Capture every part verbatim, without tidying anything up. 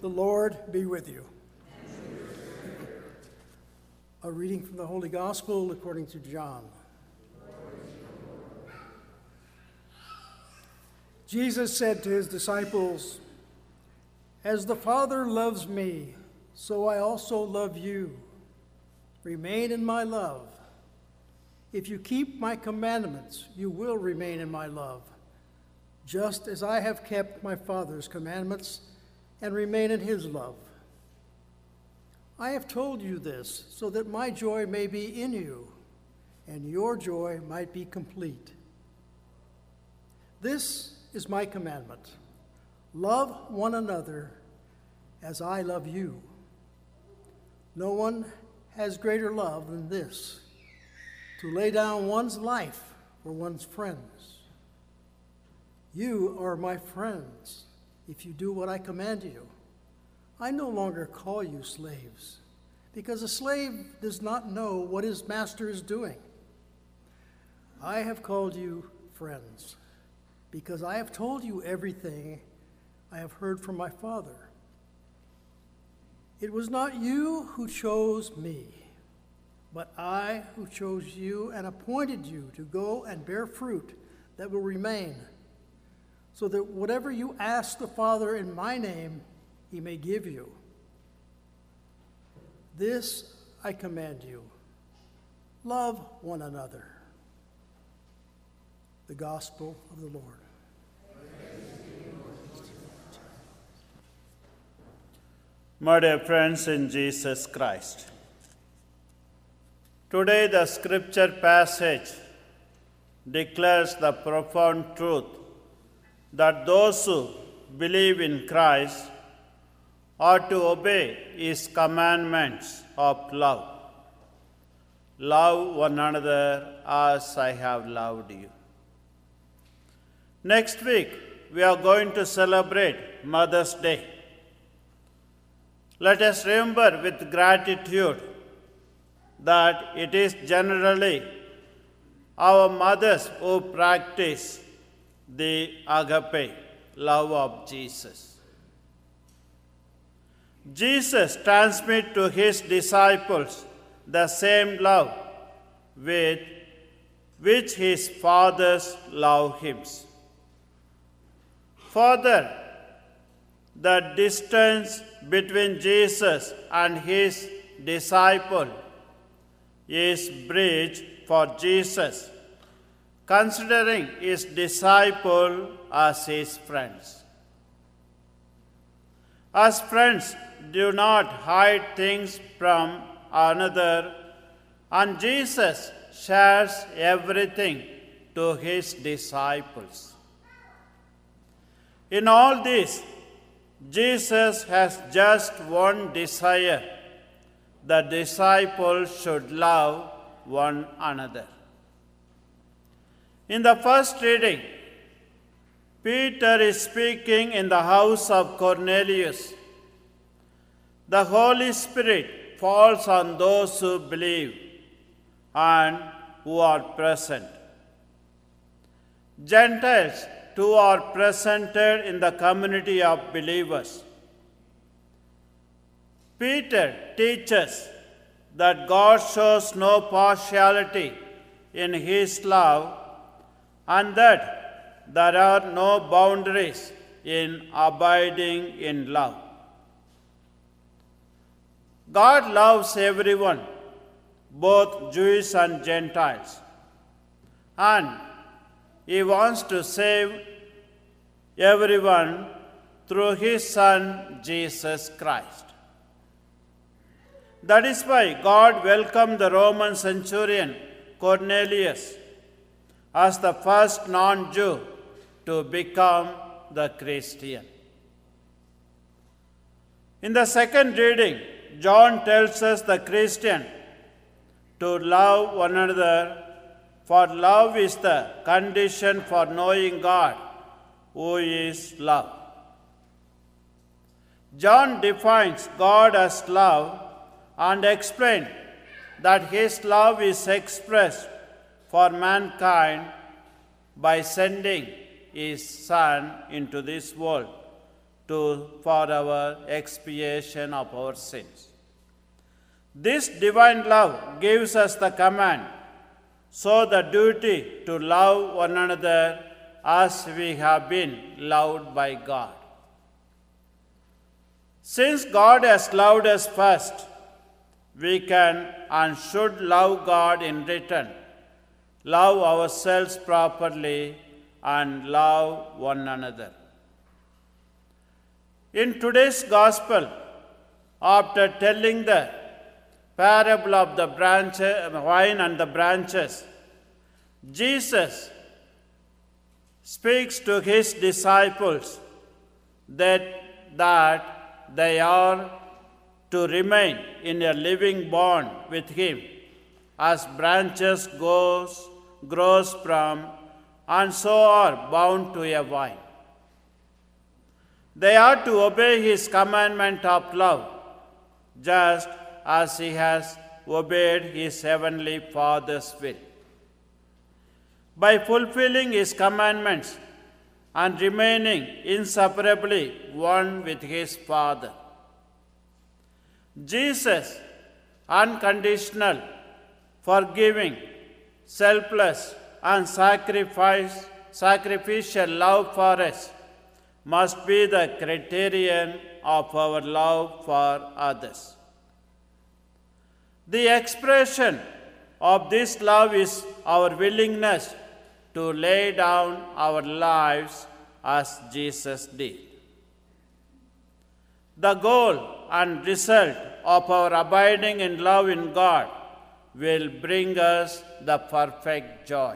The Lord be with you. A reading from the Holy Gospel according to John. Jesus said to his disciples, "As the Father loves me, so I also love you. Remain in my love. If you keep my commandments, you will remain in my love, just as I have kept my Father's commandments and remain in his love. I have told you this so that my joy may be in you and your joy might be complete. This is my commandment: love one another as I love you. No one has greater love than this, to lay down one's life for one's friends. You are my friends if you do what I command you. I no longer call you slaves, because a slave does not know what his master is doing. I have called you friends, because I have told you everything I have heard from my Father. It was not you who chose me, but I who chose you and appointed you to go and bear fruit that will remain, so that whatever you ask the Father in my name, he may give you. This I command you: love one another." The Gospel of the Lord. My dear friends in Jesus Christ, today the scripture passage declares the profound truth that those who believe in Christ are to obey his commandments of love. Love one another as I have loved you. Next week, we are going to celebrate Mother's Day. Let us remember with gratitude that it is generally our mothers who practice the agape love of Jesus. Jesus transmits to his disciples the same love with which his fathers love him. Further, the distance between Jesus and his disciple is bridged for Jesus, considering his disciple as his friends. As friends, do not hide things from another, and Jesus shares everything to his disciples. In all this, Jesus has just one desire: the disciples should love one another. In the first reading, Peter is speaking in the house of Cornelius. The Holy Spirit falls on those who believe and who are present. Gentiles too are presented in the community of believers. Peter teaches that God shows no partiality in his love and that there are no boundaries in abiding in love. God loves everyone, both Jews and Gentiles, and he wants to save everyone through his Son, Jesus Christ. That is why God welcomed the Roman centurion Cornelius as the first non-Jew to become the Christian. In the second reading, John tells us the Christian to love one another, for love is the condition for knowing God, who is love. John defines God as love and explains that his love is expressed for mankind by sending his Son into this world to, for our expiation of our sins. This divine love gives us the command, so the duty to love one another as we have been loved by God. Since God has loved us first, we can and should love God in return, love ourselves properly, and love one another. In today's Gospel, after telling the parable of the branch, vine and the branches, Jesus speaks to his disciples that, that they are to remain in a living bond with him as branches goes, grows from and so are bound to a vine. They are to obey his commandment of love, just as he has obeyed his heavenly Father's will. By fulfilling his commandments and remaining inseparably one with his Father, Jesus' unconditional, forgiving, selfless, and sacrifice, sacrificial love for us must be the criterion of our love for others. The expression of this love is our willingness to lay down our lives as Jesus did. The goal and result of our abiding in love in God will bring us the perfect joy.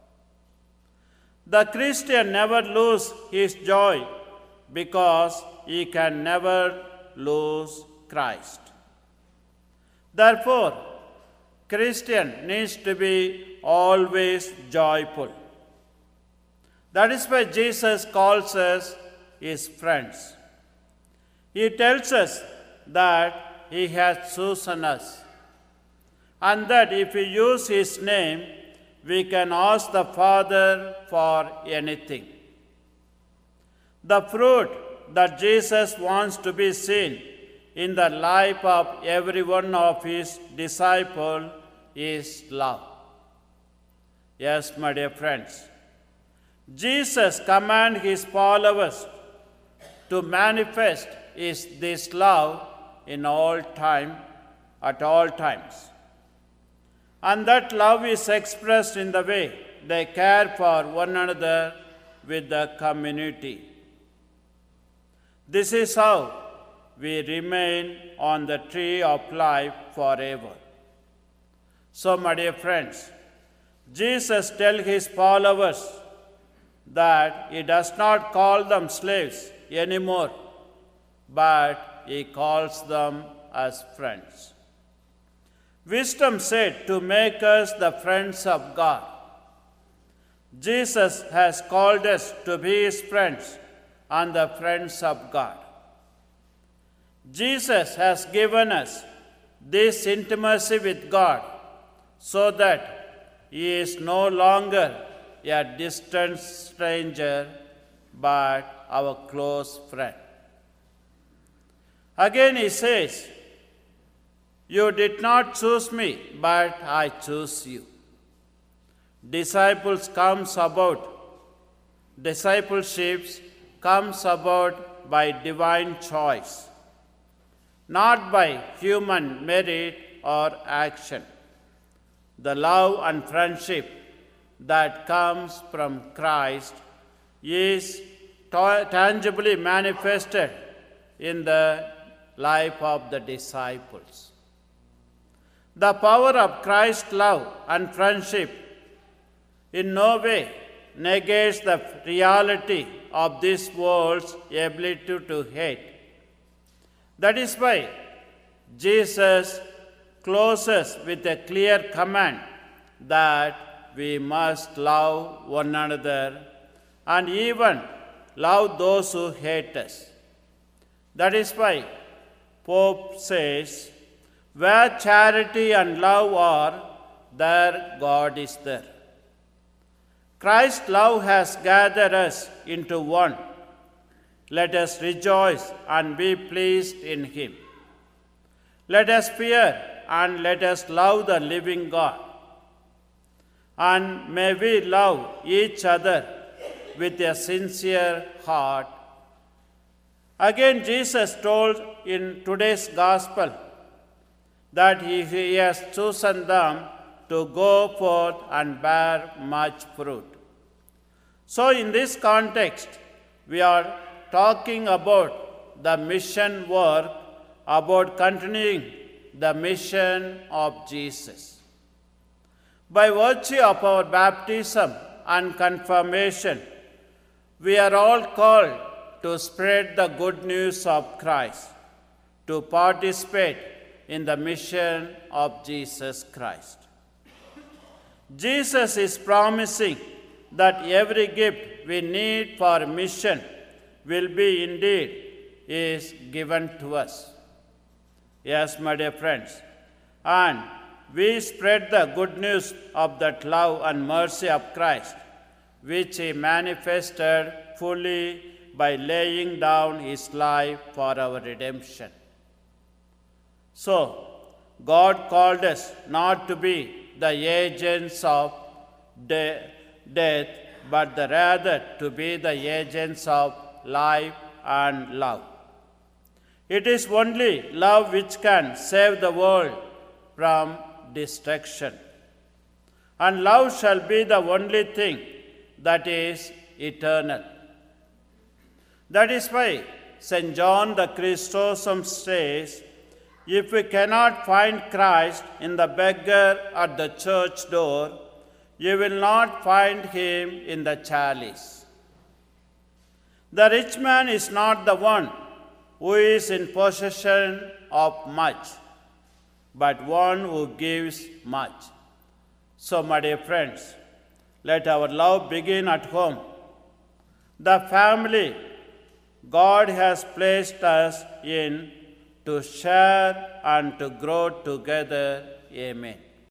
The Christian never loses his joy because he can never lose Christ. Therefore, Christian needs to be always joyful. That is why Jesus calls us his friends. He tells us that he has chosen us, and that if we use his name, we can ask the Father for anything. The fruit that Jesus wants to be seen in the life of every one of his disciples is love. Yes, my dear friends, Jesus commands his followers to manifest is this love in all time, at all times. And that love is expressed in the way they care for one another with the community. This is how we remain on the tree of life forever. So, my dear friends, Jesus tells his followers that he does not call them slaves anymore, but he calls them as friends. Wisdom said to make us the friends of God. Jesus has called us to be his friends and the friends of God. Jesus has given us this intimacy with God so that he is no longer a distant stranger but our close friend. Again he says, "You did not choose me, but I chose you." Disciples comes about, discipleship comes about by divine choice, not by human merit or action. The love and friendship that comes from Christ is ta- tangibly manifested in the life of the disciples. The power of Christ's love and friendship in no way negates the reality of this world's ability to hate. That is why Jesus closes with a clear command that we must love one another and even love those who hate us. That is why Pope says, "Where charity and love are, there God is there." Christ's love has gathered us into one. Let us rejoice and be pleased in him. Let us fear and let us love the living God. And may we love each other with a sincere heart. Again, Jesus told in today's gospel that he, he has chosen them to go forth and bear much fruit. So in this context, we are talking about the mission work, about continuing the mission of Jesus. By virtue of our baptism and confirmation, we are all called to spread the good news of Christ, to participate in the mission of Jesus Christ. Jesus is promising that every gift we need for mission will be indeed is given to us. Yes, my dear friends, and we spread the good news of that love and mercy of Christ, which he manifested fully by laying down his life for our redemption. So, God called us not to be the agents of de- death, but the rather to be the agents of life and love. It is only love which can save the world from destruction. And love shall be the only thing that is eternal. That is why Saint John the Chrysostom says, if we cannot find Christ in the beggar at the church door, you will not find him in the chalice. The rich man is not the one who is in possession of much, but one who gives much. So, my dear friends, let our love begin at home. The family God has placed us in to share and to grow together. Amen.